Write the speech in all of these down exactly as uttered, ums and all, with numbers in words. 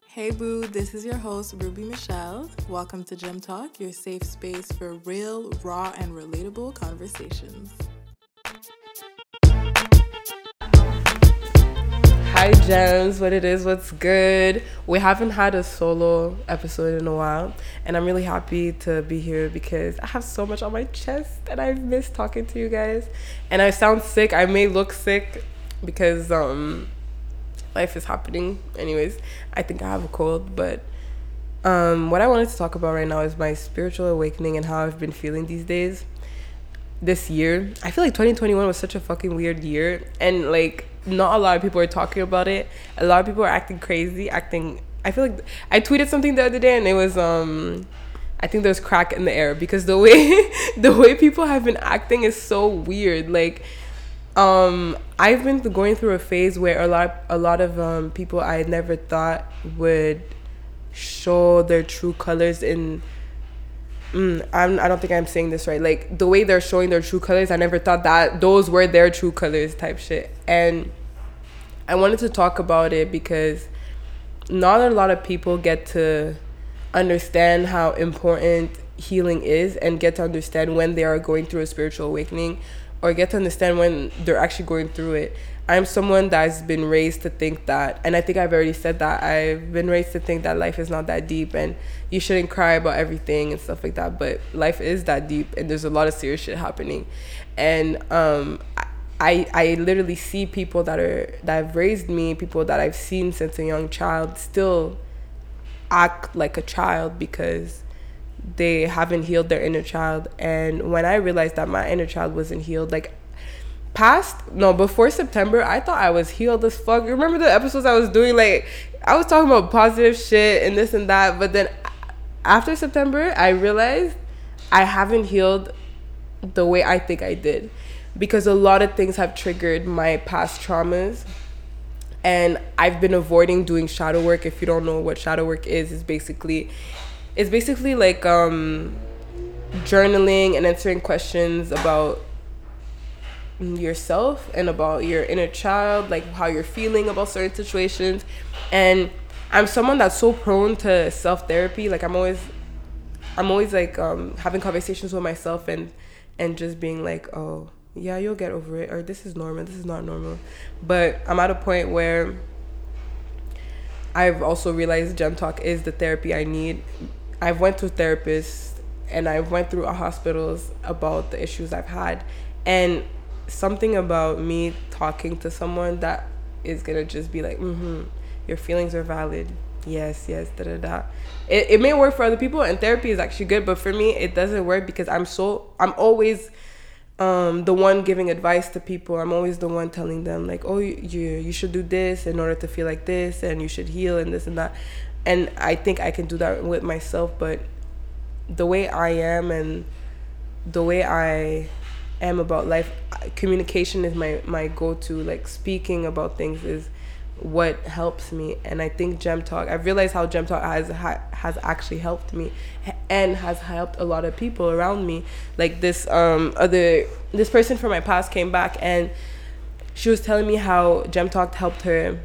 Hey boo, this is your host Ruby Michelle. Welcome to Gem Talk, your safe space for real, raw, and relatable conversations. Hi Gems, what it is, what's good? We haven't had a solo episode in a while, and I'm really happy to be here because I have so much on my chest and I've missed talking to you guys. And I sound sick, I may look sick because um life is happening. Anyways, I think I have a cold, but um what I wanted to talk about right now is my spiritual awakening and how I've been feeling these days. This year, I feel like twenty twenty-one was such a fucking weird year, and like not a lot of people are talking about it. A lot of people are acting crazy, acting I feel like I tweeted something the other day and it was um I think there's crack in the air because the way the way people have been acting is so weird. Like um I've been going through a phase where a lot a lot of um people I never thought would show their true colors in Mm, I'm, I don't think I'm saying this right. Like the way they're showing their true colors, I never thought that those were their true colors type shit. And I wanted to talk about it because not a lot of people get to understand how important healing is and get to understand when they are going through a spiritual awakening or get to understand when they're actually going through it. I'm someone that's been raised to think that, and I think I've already said that, I've been raised to think that life is not that deep and you shouldn't cry about everything and stuff like that, but life is that deep and there's a lot of serious shit happening. And um, I, I literally see people that are that have raised me, people that I've seen since a young child, still act like a child because they haven't healed their inner child. And when I realized that my inner child wasn't healed, like past no before September, I thought I was healed as fuck. Remember the episodes I was doing, like I was talking about positive shit and this and that, but then after September I realized I haven't healed the way I think I did because a lot of things have triggered my past traumas. And I've been avoiding doing shadow work. If you don't know what shadow work is, it's basically it's basically like um journaling and answering questions about yourself and about your inner child, like how you're feeling about certain situations. And I'm someone that's so prone to self-therapy. Like I'm always I'm always like um having conversations with myself and and just being like, oh yeah, you'll get over it, or this is normal, this is not normal. But I'm at a point where I've also realized Gem Talk is the therapy I need. I've went to therapists and I went through hospitals about the issues I've had, and something about me talking to someone that is gonna just be like, mm-hmm, your feelings are valid, yes, yes, da da da. It, it may work for other people and therapy is actually good, but for me it doesn't work because I'm so I'm always um the one giving advice to people. I'm always the one telling them like, oh, you you should do this in order to feel like this, and you should heal and this and that. And I think I can do that with myself, but the way I am and the way I am about life, communication is my my go-to. Like speaking about things is what helps me. And I think Gem Talk, I've realized how Gem Talk has ha, has actually helped me and has helped a lot of people around me. Like this um other this person from my past came back and she was telling me how Gem Talk helped her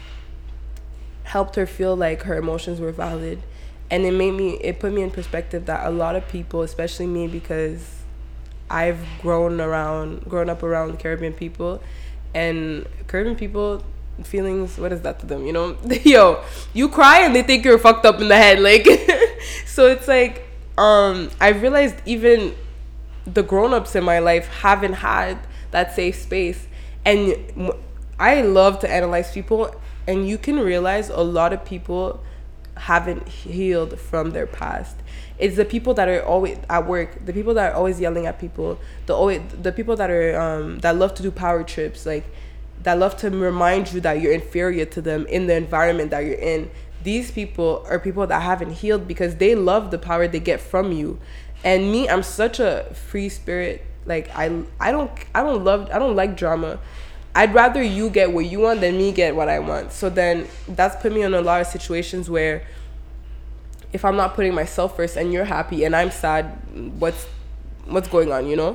helped her feel like her emotions were valid. And it made me it put me in perspective that a lot of people, especially me, because I've grown around, grown up around Caribbean people, and Caribbean people, feelings, what is that to them, you know? Yo, you cry and they think you're fucked up in the head, like. So it's like, um, I've realized even the grown-ups in my life haven't had that safe space. And I love to analyze people, and you can realize a lot of people haven't healed from their past. It's the people that are always at work, the people that are always yelling at people, the always, the people that are um that love to do power trips, like that love to remind you that you're inferior to them in the environment that you're in. These people are people that haven't healed because they love the power they get from you. And me, I'm such a free spirit. Like I I don't I don't love I don't like drama. I'd rather you get what you want than me get what I want. So then that's put me in a lot of situations where if I'm not putting myself first and you're happy and I'm sad, what's what's going on, you know?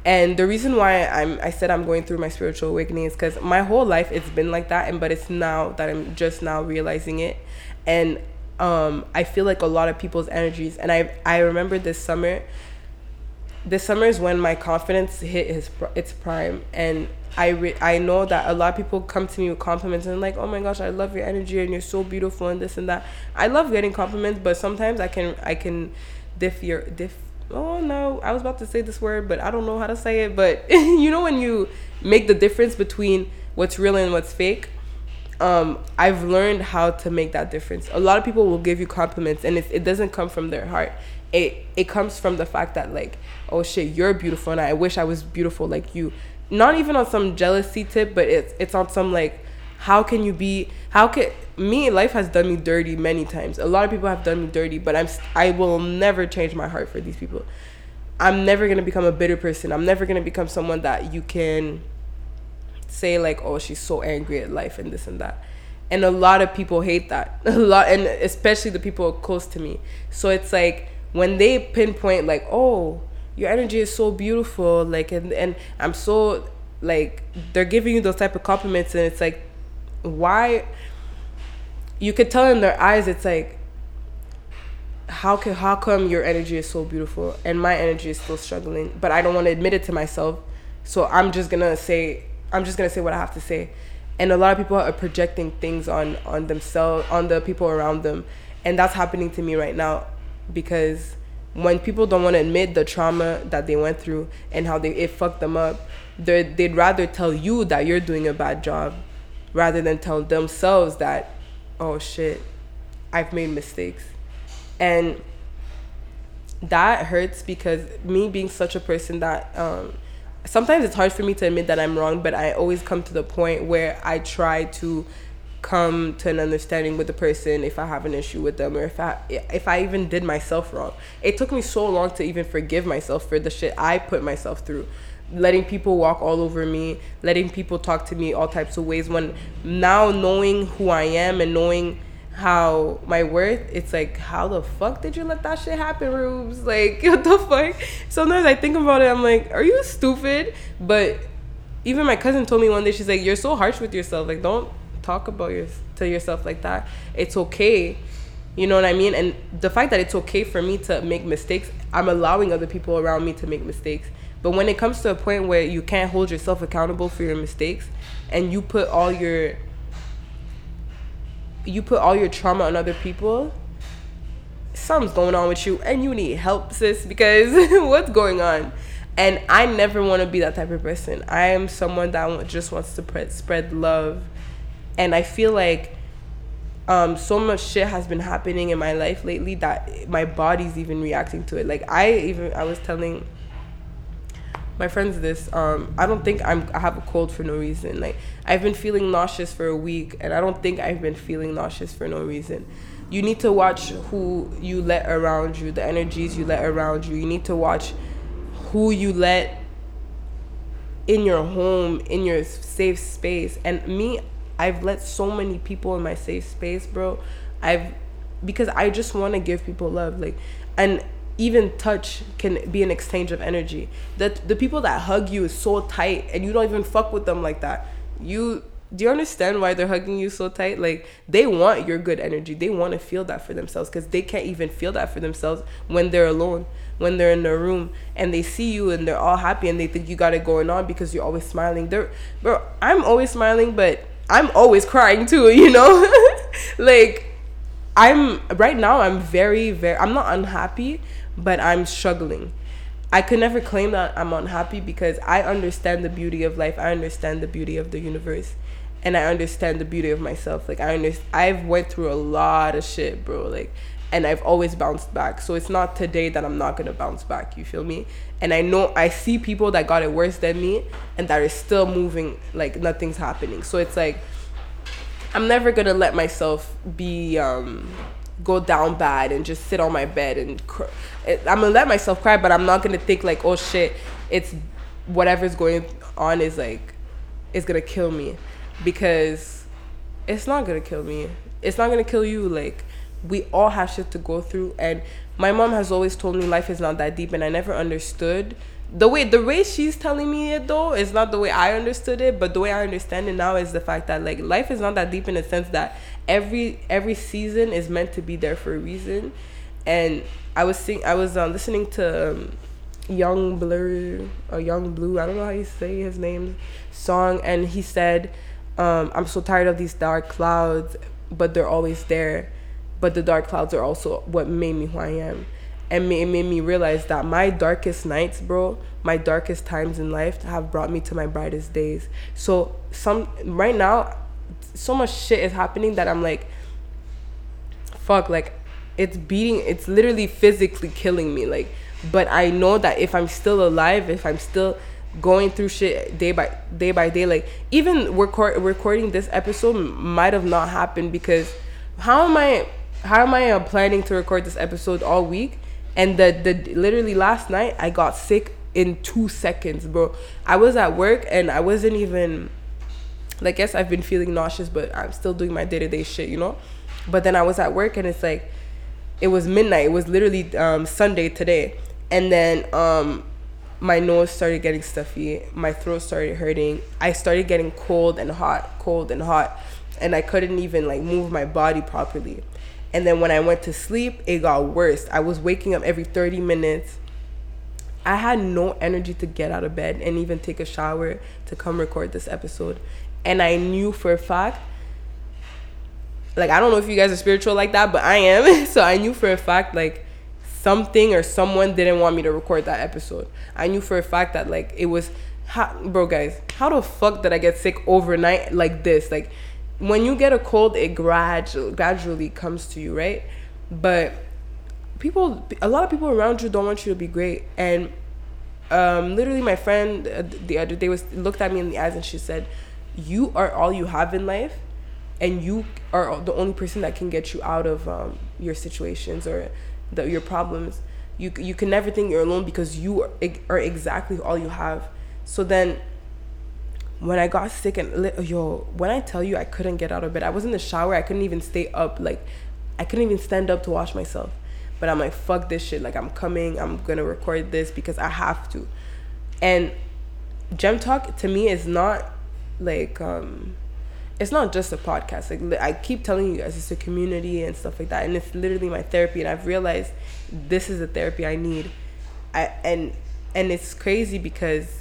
And the reason why I'm I said I'm going through my spiritual awakening is because my whole life it's been like that, and but it's now that I'm just now realizing it. And um I feel like a lot of people's energies, and I I remember this summer this summer is when my confidence hit his its prime. And I re- I know that a lot of people come to me with compliments and like, oh my gosh, I love your energy and you're so beautiful and this and that. I love getting compliments, but sometimes I can I can diff your diff oh no, I was about to say this word, but I don't know how to say it. But you know, when you make the difference between what's real and what's fake, um, I've learned how to make that difference. A lot of people will give you compliments, and it, it doesn't come from their heart. It it comes from the fact that like, oh shit, you're beautiful, and I wish I was beautiful like you. Not even on some jealousy tip, but it's it's on some like, how can you be? How can me? Life has done me dirty many times. A lot of people have done me dirty, but I'm I will never change my heart for these people. I'm never gonna become a bitter person. I'm never gonna become someone that you can say like, oh, she's so angry at life and this and that. And a lot of people hate that. A lot, and especially the people close to me. So it's like when they pinpoint like, oh, your energy is so beautiful, like, and and I'm so like, they're giving you those type of compliments, and it's like, why? You could tell in their eyes, it's like, how can how come your energy is so beautiful and my energy is still struggling, but I don't want to admit it to myself, so I'm just gonna say I'm just gonna say what I have to say. And a lot of people are projecting things on on themselves, on the people around them, and that's happening to me right now, because when people don't want to admit the trauma that they went through and how they it fucked them up, they they'd rather tell you that you're doing a bad job rather than tell themselves that, oh shit, I've made mistakes. And that hurts, because me being such a person that um sometimes it's hard for me to admit that I'm wrong, but I always come to the point where I try to come to an understanding with the person if I have an issue with them, or if I if I even did myself wrong. It took me so long to even forgive myself for the shit I put myself through, letting people walk all over me, letting people talk to me all types of ways, when now knowing who I am and knowing how my worth, it's like, how the fuck did you let that shit happen, Rubes? Like, what the fuck? Sometimes I think about it, I'm like, are you stupid? But even my cousin told me one day, she's like, you're so harsh with yourself, like, don't talk about your to yourself like that. It's okay, you know what I mean? And the fact that it's okay for me to make mistakes, I'm allowing other people around me to make mistakes. But when it comes to a point where you can't hold yourself accountable for your mistakes, and you put all your you put all your trauma on other people, something's going on with you, and you need help, sis, because what's going on? And I never want to be that type of person. I am someone that just wants to spread, spread love. And I feel like um, so much shit has been happening in my life lately that my body's even reacting to it. Like, I even, I was telling my friends this, um, I don't think I'm, I have a cold for no reason. Like, I've been feeling nauseous for a week, and I don't think I've been feeling nauseous for no reason. You need to watch who you let around you, the energies you let around you. You need to watch who you let in your home, in your safe space. And me, I've let so many people in my safe space, bro. I've, because I just want to give people love. Like, and even touch can be an exchange of energy. That the people that hug you is so tight, and you don't even fuck with them like that. You, do you understand why they're hugging you so tight? Like, they want your good energy. They want to feel that for themselves, because they can't even feel that for themselves when they're alone, when they're in their room, and they see you and they're all happy and they think you got it going on because you're always smiling. They're, bro, I'm always smiling, but I'm always crying too, you know? Like, I'm, right now, I'm very, very, I'm not unhappy, but I'm struggling. I could never claim that I'm unhappy, because I understand the beauty of life. I understand the beauty of the universe. And I understand the beauty of myself. Like, I understand, I've went through a lot of shit, bro. Like, and I've always bounced back. So it's not today that I'm not going to bounce back. You feel me? And I know, I see people that got it worse than me and that are still moving like nothing's happening. So it's like, I'm never going to let myself be, um, go down bad and just sit on my bed and cry. I'm going to let myself cry, but I'm not going to think like, oh shit, it's whatever's going on is like, it's going to kill me. Because it's not going to kill me. It's not going to kill you. Like, we all have shit to go through. And my mom has always told me life is not that deep, and I never understood the way the way she's telling me it though is not the way I understood it, but the way I understand it now is the fact that like life is not that deep in the sense that every every season is meant to be there for a reason. And I was sing I was um, listening to um, Young Blur or Young Blue, I don't know how you say his name, song, and he said, um, I'm so tired of these dark clouds, but they're always there. But the dark clouds are also what made me who I am. And it made me realize that my darkest nights, bro, my darkest times in life have brought me to my brightest days. So some right now, so much shit is happening that I'm like, fuck, like it's beating, it's literally physically killing me. Like, but I know that if I'm still alive, if I'm still going through shit day by day by day, like even record, recording this episode might have not happened because how am I, how am I uh, planning to record this episode all week? And the, the literally last night, I got sick in two seconds, bro. I was at work and I wasn't even, like, yes, I've been feeling nauseous, but I'm still doing my day-to-day shit, you know? But then I was at work and it's like, it was midnight. It was literally um, Sunday today. And then um, my nose started getting stuffy. My throat started hurting. I started getting cold and hot, cold and hot. And I couldn't even, like, move my body properly. And then when I went to sleep, it got worse. I was waking up every thirty minutes. I had no energy to get out of bed and even take a shower to come record this episode. And I knew for a fact, like, I don't know if you guys are spiritual like that, but I am. So I knew for a fact, like, something or someone didn't want me to record that episode. I knew for a fact that, like, it was, how, bro, guys, how the fuck did I get sick overnight like this? Like, when you get a cold, it gradually gradually comes to you, right? But people, a lot of people around you don't want you to be great. And um, literally, my friend uh, the other day was looked at me in the eyes and she said, "You are all you have in life, and you are the only person that can get you out of um, your situations or the, your problems. You you can never think you're alone because you are, are exactly all you have." So then, when I got sick and yo, when I tell you I couldn't get out of bed, I was in the shower, I couldn't even stay up, like I couldn't even stand up to wash myself. But I'm like, fuck this shit, like I'm coming, I'm gonna record this because I have to. And Gem Talk to me is not like um it's not just a podcast. Like I keep telling you guys, it's a community and stuff like that, and it's literally my therapy. And I've realized this is the therapy I need. I and and it's crazy because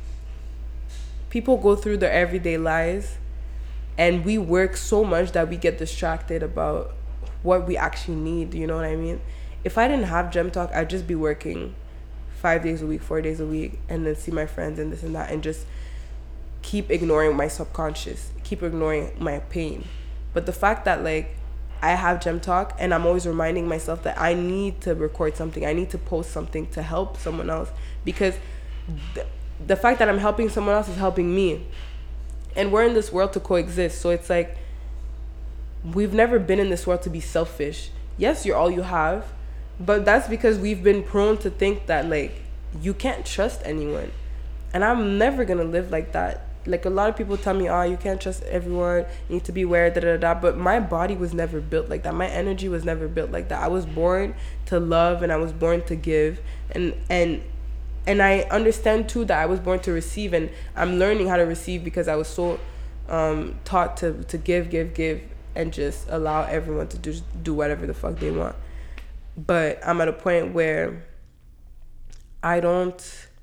people go through their everyday lives and we work so much that we get distracted about what we actually need, you know what I mean? If I didn't have Gem Talk, I'd just be working five days a week, four days a week, and then see my friends and this and that, and just keep ignoring my subconscious, keep ignoring my pain. But the fact that, like, I have Gem Talk and I'm always reminding myself that I need to record something, I need to post something to help someone else, because th- the fact that I'm helping someone else is helping me. And we're in this world to coexist. So it's like, we've never been in this world to be selfish. Yes, you're all you have, but that's because we've been prone to think that, like, you can't trust anyone. And I'm never gonna live like that. Like, a lot of people tell me, oh, you can't trust everyone, you need to be aware, da da da. But my body was never built like that. My energy was never built like that. I was born to love and I was born to give. And and And I understand, too, that I was born to receive, and I'm learning how to receive because I was so um, taught to, to give, give, give, and just allow everyone to do, do whatever the fuck they want. But I'm at a point where I don't,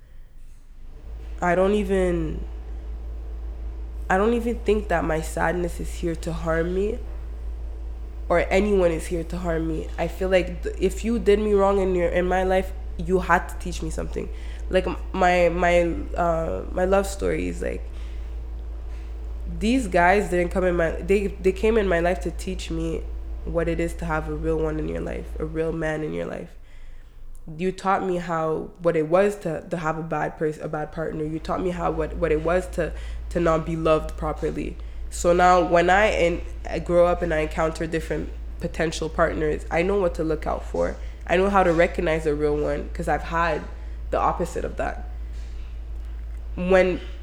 I don't even, I don't even think that my sadness is here to harm me, or anyone is here to harm me. I feel like th- if you did me wrong in your in my life, you had to teach me something. Like my my uh my love story is like, these guys didn't come in my they they came in my life to teach me what it is to have a real one in your life, a real man in your life. You taught me how what it was to, to have a bad person, a bad partner. You taught me how what, what it was to to not be loved properly. So now when I and I grow up and I encounter different potential partners, I know what to look out for. I know how to recognize a real one because I've had the opposite of that. When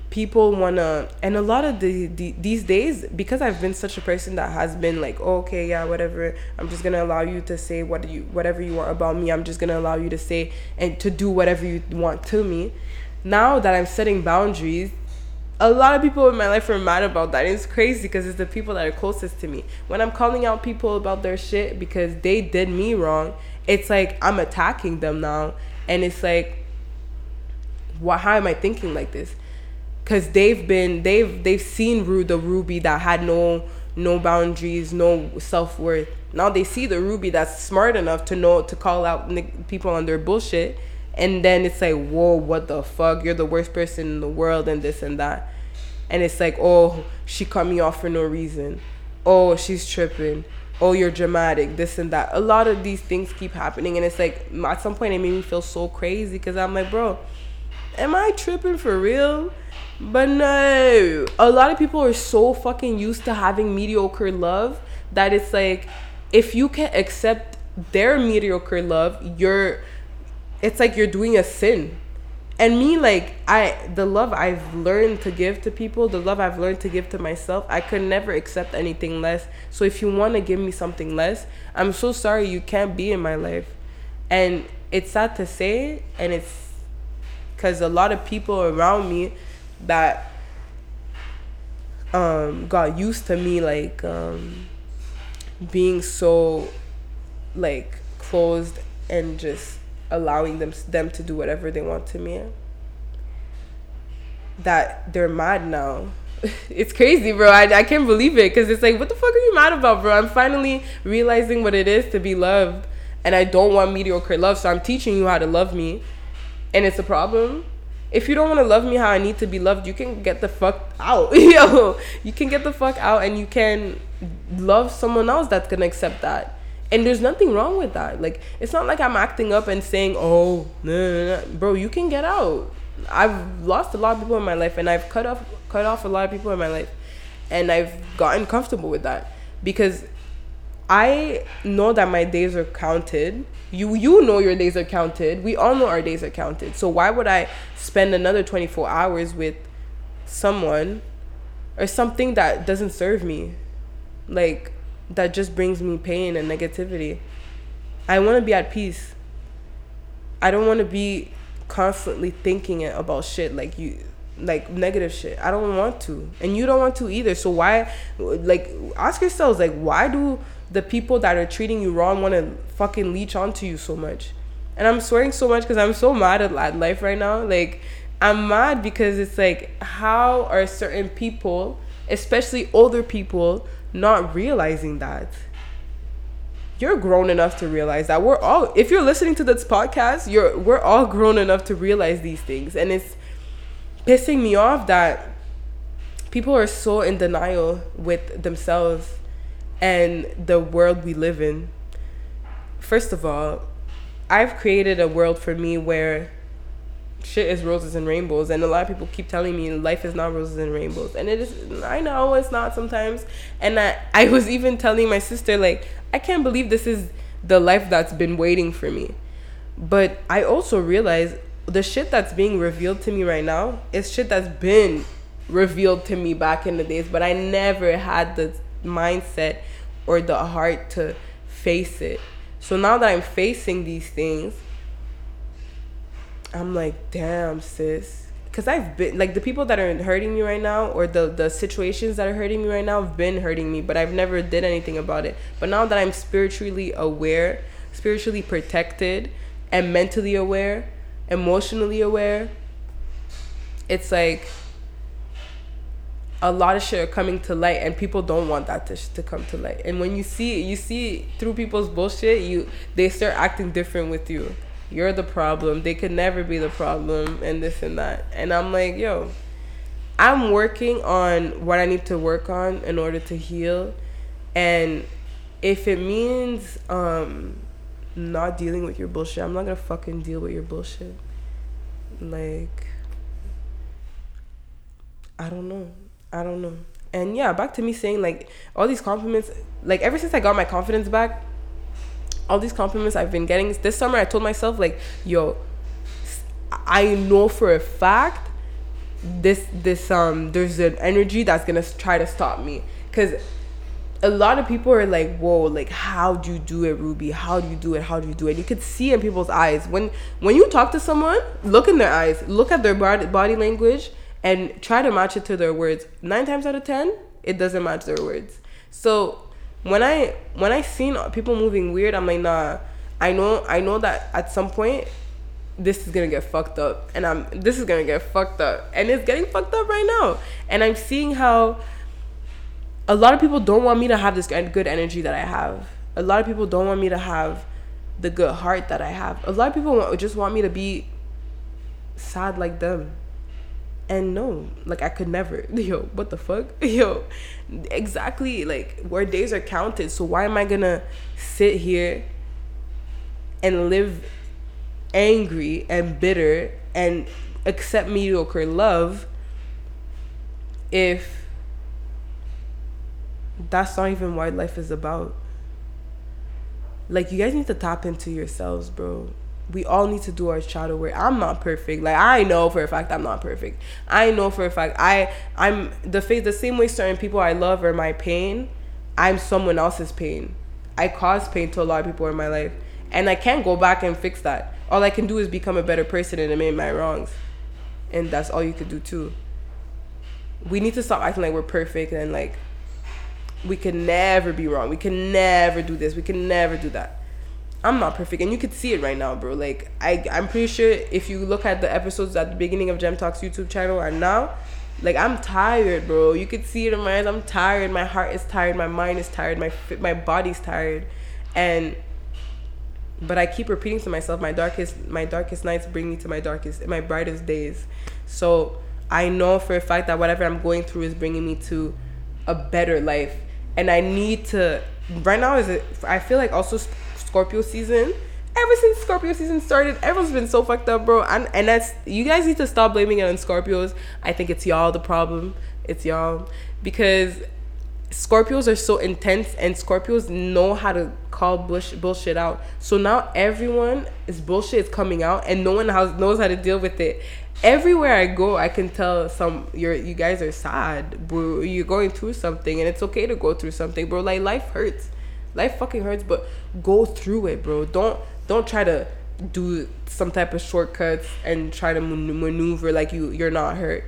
people wanna, and a lot of the, the these days, because I've been such a person that has been like, oh, okay, yeah, whatever, I'm just gonna allow you to say what you whatever you want about me. I'm just gonna allow you to say and to do whatever you want to me. Now that I'm setting boundaries, a lot of people in my life are mad about that. It's crazy because it's the people that are closest to me. When I'm calling out people about their shit because they did me wrong, it's like I'm attacking them now. And it's like, why, how am I thinking like this? Because they've been, they've they've seen Ru, the Ruby that had no no boundaries, no self-worth. Now they see the Ruby that's smart enough to know to call out people on their bullshit. And then it's like, whoa, what the fuck? You're the worst person in the world and this and that. And it's like, oh, she cut me off for no reason. Oh, she's tripping. Oh, you're dramatic, this and that. A lot of these things keep happening. And it's like, at some point, it made me feel so crazy because I'm like, bro, am I tripping for real? But no. A lot of people are so fucking used to having mediocre love that it's like, if you can't accept their mediocre love, you're... it's like you're doing a sin. And me, like, I the love I've learned to give to people, the love I've learned to give to myself, I could never accept anything less. So if you want to give me something less, I'm so sorry, you can't be in my life. And it's sad to say, and it's because a lot of people around me that um got used to me, like, um being so, like, closed and just allowing them them to do whatever they want to me, that they're mad now. It's crazy, bro. I, I can't believe it, because it's like, what the fuck are you mad about, bro? I'm finally realizing what it is to be loved, and I don't want mediocre love, so I'm teaching you how to love me, and it's a problem. If you don't want to love me how I need to be loved, you can get the fuck out. Yo, you can get the fuck out, and you can love someone else that's gonna accept that. And there's nothing wrong with that. Like, it's not like I'm acting up and saying, oh, nah, nah, nah. Bro, you can get out. I've lost a lot of people in my life, and I've cut off cut off a lot of people in my life, and I've gotten comfortable with that because I know that my days are counted. You you know your days are counted. We all know our days are counted. So why would I spend another twenty-four hours with someone or something that doesn't serve me? Like, that just brings me pain and negativity. I want to be at peace. I don't want to be constantly thinking about shit like you, like negative shit. I don't want to, and you don't want to either. So why, like, ask yourselves, like, why do the people that are treating you wrong want to fucking leech onto you so much? And I'm swearing so much because I'm so mad at life right now. Like, I'm mad because it's like, how are certain people, especially older people, not realizing that? You're grown enough to realize that. We're all, if you're listening to this podcast, you're we're all grown enough to realize these things. And it's pissing me off that people are so in denial with themselves and the world we live in. First of all, I've created a world for me where shit is roses and rainbows, and a lot of people keep telling me life is not roses and rainbows, and it is. I know it's not sometimes. And I, I was even telling my sister, like, I can't believe this is the life that's been waiting for me. But I also realize the shit that's being revealed to me right now is shit that's been revealed to me back in the days, but I never had the mindset or the heart to face it. So now that I'm facing these things, I'm like, damn, sis. Because I've been, like, the people that are hurting me right now, or the, the situations that are hurting me right now have been hurting me, but I've never did anything about it. But now that I'm spiritually aware, spiritually protected, and mentally aware, emotionally aware, it's like a lot of shit are coming to light, and people don't want that to, sh- to come to light. And when you see you see through people's bullshit, you they start acting different with you. You're the problem. They could never be the problem, and this and that. And I'm like, yo, I'm working on what I need to work on in order to heal. And if it means um, not dealing with your bullshit, I'm not gonna fucking deal with your bullshit. Like, I don't know. I don't know. And yeah, back to me saying, like, all these compliments, like, ever since I got my confidence back, all these compliments I've been getting this summer, I told myself, like, yo, I know for a fact this this um there's an energy that's gonna try to stop me. Because a lot of people are like, whoa, like, how do you do it, Ruby? How do you do it? How do you do it? You could see in people's eyes. When when you talk to someone, look in their eyes, look at their body, body language, and try to match it to their words. Nine times out of ten, it doesn't match their words. So when I when I seen people moving weird, I'm like, nah, I know I know that at some point this is gonna get fucked up, and I'm this is gonna get fucked up, and it's getting fucked up right now. And I'm seeing how a lot of people don't want me to have this good energy that I have. A lot of people don't want me to have the good heart that I have. A lot of people want, just want me to be sad like them. And no, like, I could never. Yo, what the fuck? Yo, exactly, like, where days are counted. So why am I gonna sit here and live angry and bitter and accept mediocre love if that's not even what life is about? Like, you guys need to tap into yourselves, bro. We all need to do our shadow work. I'm not perfect. Like, I know for a fact I'm not perfect. I know for a fact I I'm the face the same way certain people I love are my pain. I'm someone else's pain. I cause pain to a lot of people in my life, and I can't go back and fix that. All I can do is become a better person and admit my wrongs, and that's all you could do too. We need to stop acting like we're perfect and like we can never be wrong. We can never do this. We can never do that. I'm not perfect, and you could see it right now, bro. Like, I, I'm pretty sure if you look at the episodes at the beginning of Gem Talks YouTube channel and now, like, I'm tired, bro. You could see it in my eyes. I'm tired. My heart is tired. My mind is tired. My my body's tired, and but I keep repeating to myself, my darkest my darkest nights bring me to my darkest, my brightest days. So I know for a fact that whatever I'm going through is bringing me to a better life. And I need to, right now is, it, I feel like also Scorpio season. Ever since Scorpio season started, everyone's been so fucked up, bro. And, and that's, you guys need to stop blaming it on Scorpios. I think it's y'all the problem. It's y'all. Because Scorpios are so intense, and Scorpios know how to call bush, bullshit out. So now everyone is bullshit is coming out, and no one has, knows how to deal with it. Everywhere I go, I can tell some you're you guys are sad, bro. You're going through something, and it's okay to go through something, bro. Like, life hurts, life fucking hurts, but go through it, bro. Don't don't try to do some type of shortcuts and try to maneuver like you you're not hurt.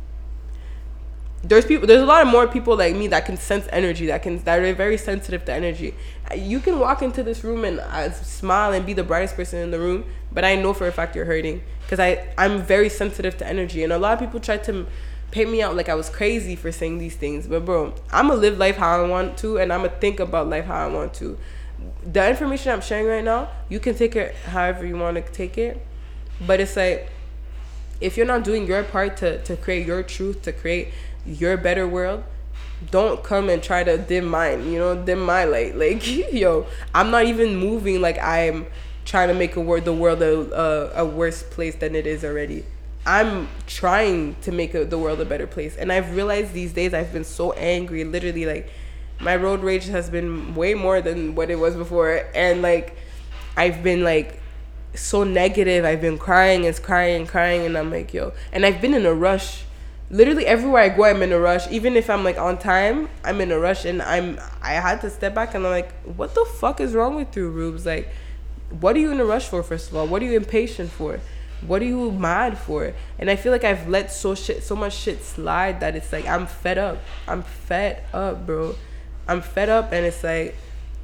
There's people. There's a lot of more people like me that can sense energy. That can that are very sensitive to energy. You can walk into this room and uh, smile and be the brightest person in the room, but I know for a fact you're hurting because I I'm very sensitive to energy. And a lot of people try to paint me out like I was crazy for saying these things. But bro, I'm gonna live life how I want to, and I'm gonna think about life how I want to. The information I'm sharing right now, you can take it however you want to take it, but it's like, if you're not doing your part to to create your truth, to create your better world, don't come and try to dim mine, you know, dim my light. Like, yo, I'm not even moving like I'm trying to make a word the world a, a, a worse place than it is already. I'm trying to make a, the world a better place. And I've realized these days I've been so angry, literally, like, my road rage has been way more than what it was before. And like, I've been like so negative. I've been crying and crying and crying, and I'm like, yo, and I've been in a rush. Literally everywhere I go, I'm in a rush. Even if I'm like on time, I'm in a rush, and I'm I had to step back, and I'm like, what the fuck is wrong with you, Rubes? Like, what are you in a rush for? First of all, what are you impatient for? What are you mad for? And I feel like I've let so shit so much shit slide that it's like I'm fed up. I'm fed up, bro. I'm fed up, and it's like,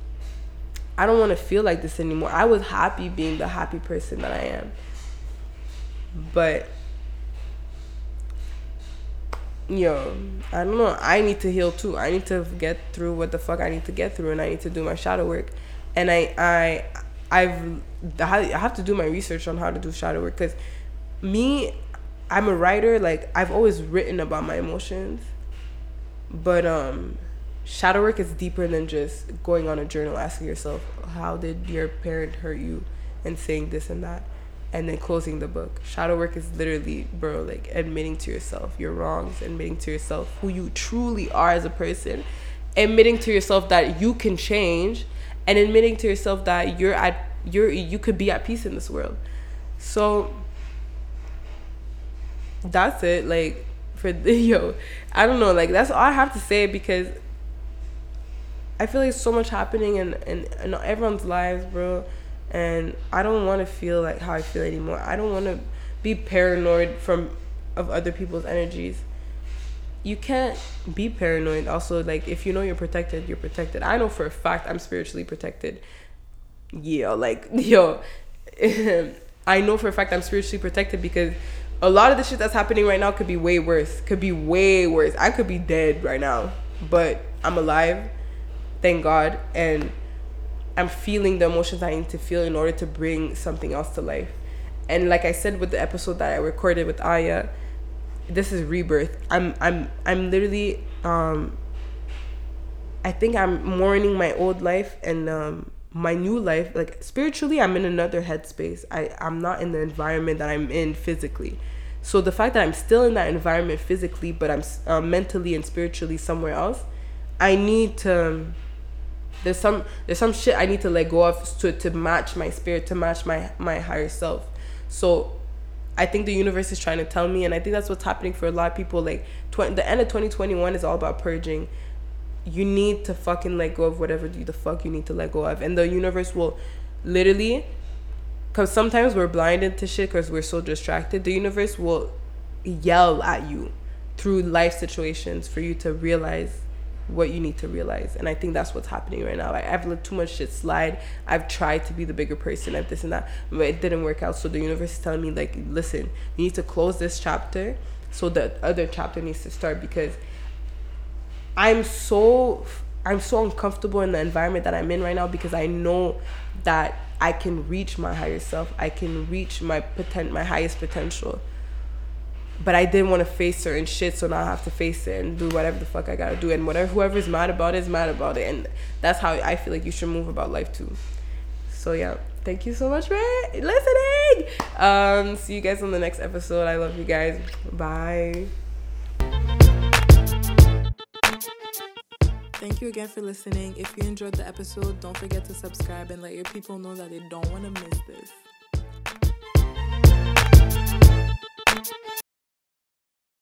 I don't want to feel like this anymore. I was happy being the happy person that I am, but yo, I don't know. I need to heal too. I need to get through what the fuck I need to get through, and I need to do my shadow work. And I, I, I've, I have to do my research on how to do shadow work, because me, I'm a writer. Like, I've always written about my emotions, but um, shadow work is deeper than just going on a journal, asking yourself, how did your parent hurt you, and saying this and that, and then closing the book. Shadow work is literally, bro, like admitting to yourself your wrongs, admitting to yourself who you truly are as a person, admitting to yourself that you can change, and admitting to yourself that you're at you're you could be at peace in this world. So that's it. Like, for the, yo, I don't know. Like, that's all I have to say, because I feel like so much happening in, in, in everyone's lives, bro. And I don't want to feel like how I feel anymore. I don't want to be paranoid from of other people's energies. You can't be paranoid. Also, like, if you know you're protected, you're protected. I know for a fact I'm spiritually protected. Yeah, like, yo, I know for a fact I'm spiritually protected, because a lot of the shit that's happening right now could be way worse. Could be way worse. I could be dead right now, but I'm alive, thank God, and I'm feeling the emotions I need to feel in order to bring something else to life. And like I said with the episode that I recorded with Aya, this is rebirth. I'm I'm I'm literally um I think I'm mourning my old life and um my new life. Like, spiritually, I'm in another headspace. I I'm not in the environment that I'm in physically. So the fact that I'm still in that environment physically, but I'm uh, mentally and spiritually somewhere else, I need to there's some there's some shit I need to let go of to to match my spirit, to match my my higher self. So I think the universe is trying to tell me, and I think that's what's happening for a lot of people. Like, tw- the end of twenty twenty-one is all about purging. You need to fucking let go of whatever the fuck you need to let go of, and the universe will literally, because sometimes we're blinded to shit because we're so distracted. The universe will yell at you through life situations for you to realize what you need to realize. And I think that's what's happening right now. Like, I've let too much shit slide. I've tried to be the bigger person at this and that, but it didn't work out. So the universe is telling me, like, listen, you need to close this chapter so the other chapter needs to start, because I'm so I'm so uncomfortable in the environment that I'm in right now, because I know that I can reach my higher self. I can reach my potent my highest potential. But I didn't want to face certain shit, so now I have to face it and do whatever the fuck I gotta do. And whatever whoever's mad about it is mad about it. And that's how I feel like you should move about life too. So yeah, thank you so much for listening. Um, see you guys on the next episode. I love you guys. Bye. Thank you again for listening. If you enjoyed the episode, don't forget to subscribe and let your people know that they don't want to miss this.